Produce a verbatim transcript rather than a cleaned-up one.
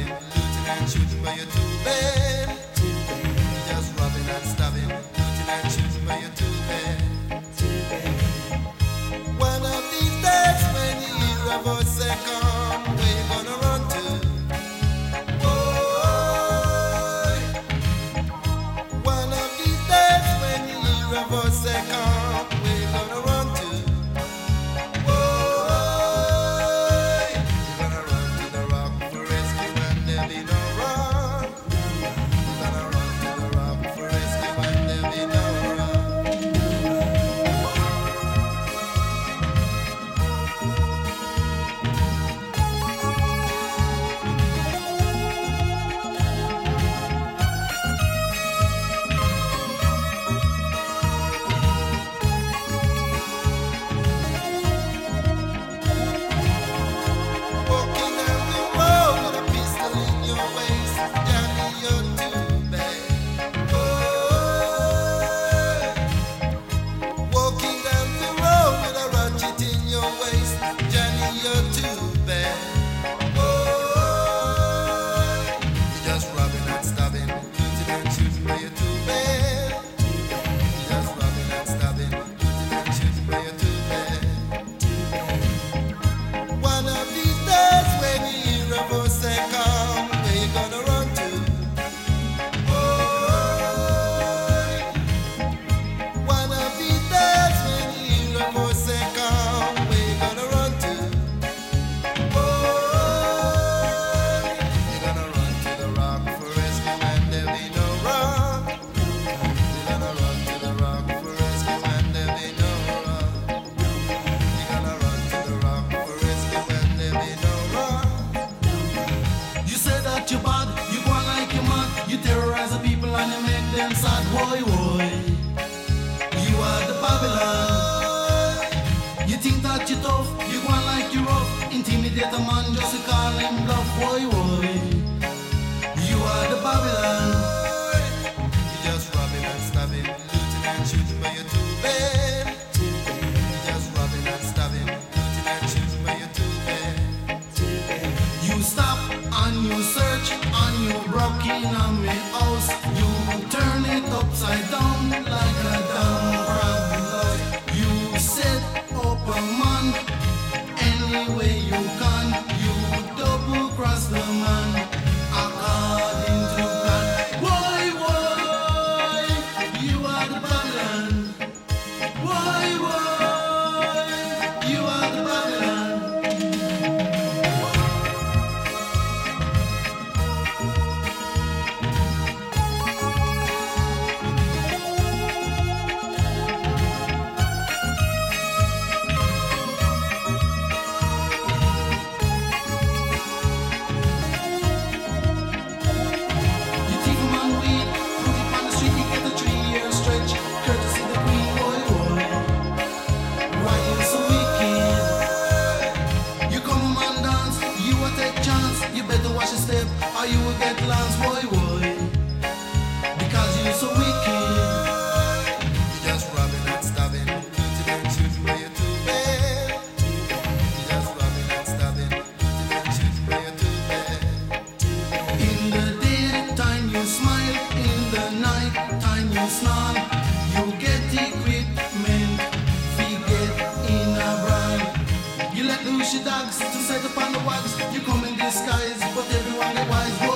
stabbing, looting and shooting by your two bed. Just robbing and stabbing, looting and shooting by your two bed. One of these days when you hear a voice say come, where you gonna run to? Boy. One of these days when you hear a voice say come, where you gonna run to? Boy. You're gonna run to the rock for rescue and there be no run. You're gonna run to the rock for rescue and there be no run. Walking down the road with a pistol in your waist, Johnny, you're too bad. Oh, walking down the road with a ratchet in your waist, Johnny, you're too bad. Oh, you're just robbing and stabbing, looting and shooting by your too bad. You're just robbing and stabbing, looting and shooting by your too bad. One of these days when you hear a voice say come, where you gonna run to? Boy. One of these days when you hear a voice say come, where you gonna run to? Boy. You're gonna run to the rock for rescue and there be no rock. You're gonna run to the rock for rescue and there be no rock. You're gonna run to the rock for rescue and there be no rock. You say that you're bad, you go on like you're mad. You terrorize the people and you make them sad. Boy, boy, you are the Babylon. You think that you're tough, you go on like you're rough. Intimidate a man just to call him bluff. Boy, boy, you are the Babylon. You're just robbing and stabbing, looting and shooting by your two bed. You're just robbing and stabbing, looting and shooting by your two bed. You stop and you search and you broke in on me house. You turn it upside down like a damn crab. You set up a man any way you can. You double cross the man according to plan. Why, why? You are the Babylon. Why, why? You are the Babylon. You take a man weed, put it on the street, you get a three-year stretch. Courtesy the queen, boy, boy. Why you so wicked? You come a man dance, you a take chance. You better watch your step, or you will get lance, boy, boy. Because you so wicked. You're just robbing and stabbing, looting and shooting by your two bed. You're just robbing and stabbing, looting and shooting by your two bed. In the daytime you smile, in the night time you snarl. You get equipment, forget in a brand. You let loose your dogs to set up on the wags. You come in disguise, but everyone is wise.